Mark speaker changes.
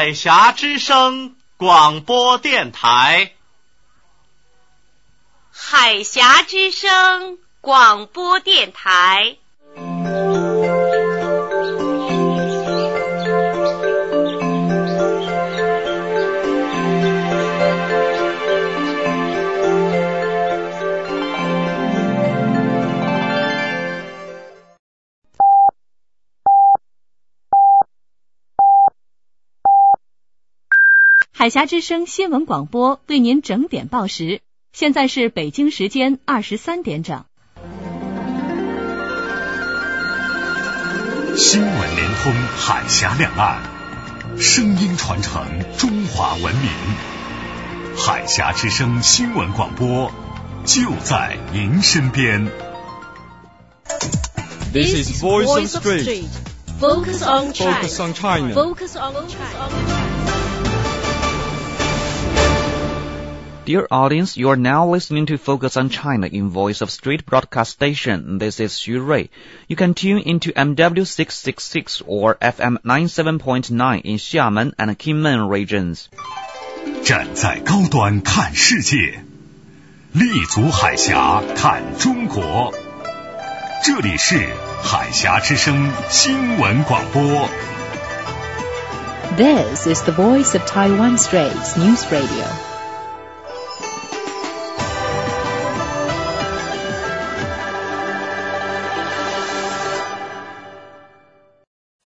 Speaker 1: 海峡之声广播电台。
Speaker 2: 海峡之声广播电台。
Speaker 3: 海峡之声新闻广播为您整点报时，现在是北京时间23点整。
Speaker 4: 新闻连通海峡两岸，声音传承中华文明。海峡之声新闻广播就在您身边。
Speaker 5: This is Voice of Street.
Speaker 2: Focus on China.
Speaker 5: Focus on China.
Speaker 2: Focus on China.
Speaker 6: Dear audience, you are now listening to Focus on China in Voice of Street broadcast station. This is Xu Rui. You can tune into MW 666 or FM 97.9 in Xiamen and Kinmen regions.
Speaker 4: 站在高端看世界，立足海峡看中国。这里是海峡之声新闻广播。
Speaker 7: This is the Voice of Taiwan Straits News Radio.